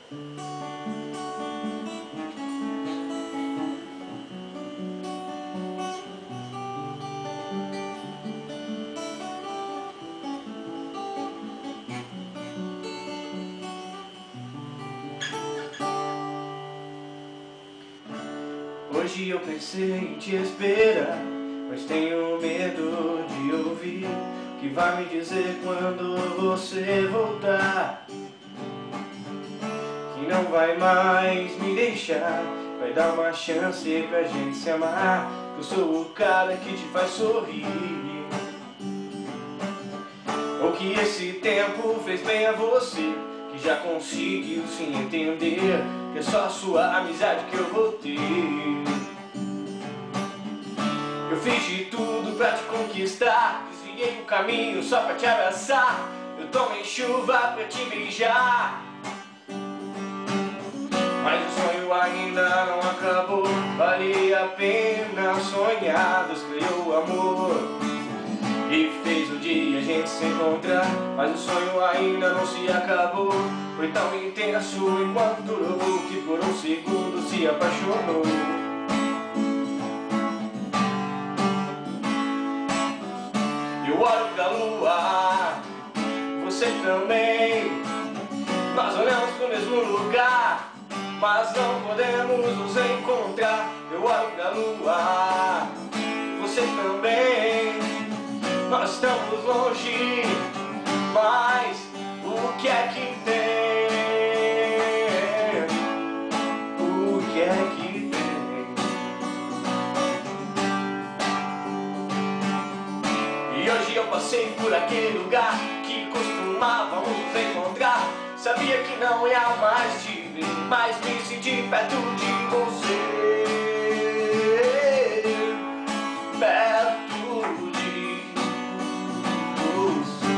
Hoje eu pensei em te esperar, mas tenho medo de ouvir o que vai me dizer quando você voltar. Que não vai mais me deixar, vai dar uma chance pra gente se amar. Que eu sou o cara que te faz sorrir. Ou que esse tempo fez bem a você, que já conseguiu se entender, que é só a sua amizade que eu vou ter. Eu fiz de tudo pra te conquistar, desviei o caminho só pra te abraçar. Eu tomei chuva pra te beijar, mas o sonho ainda não acabou. Vale a pena sonhar, Deus criou o amor e fez um dia a gente se encontrar. Mas o sonho ainda não se acabou, foi tão intenso enquanto durou, que por um segundo se apaixonou. Eu olho pra lua, você também. Nós olhamos pro mesmo lugar, mas não podemos nos encontrar. Eu olho pra lua, você também. Nós estamos longe, mas o que é que tem? O que é que tem? E hoje eu passei por aquele lugar que costumávamos nos encontrar. Sabia que não ia mais te ver, mas me senti perto de você. Perto de você.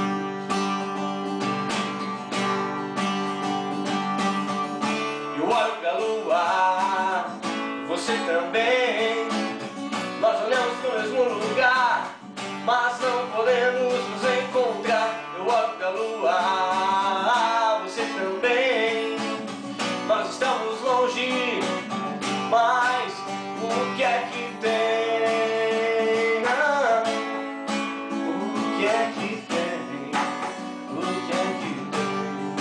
Eu olho pra lua, você também. Nós olhamos pro mesmo lugar, mas não podemos nos encontrar. Eu olho pra lua, você também. Nós estamos longe, mas o que é que tem? Ah, o que é que tem? O que é que tem?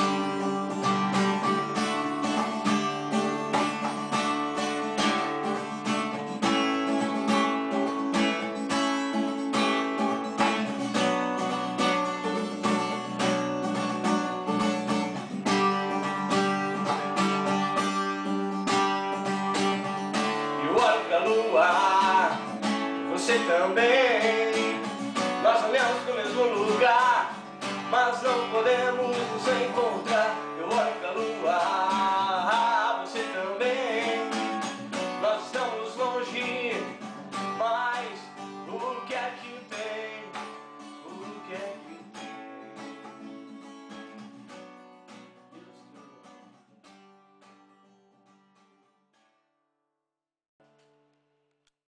Lua, você também. Nós olhamos pro mesmo lugar, mas não podemos nos encontrar.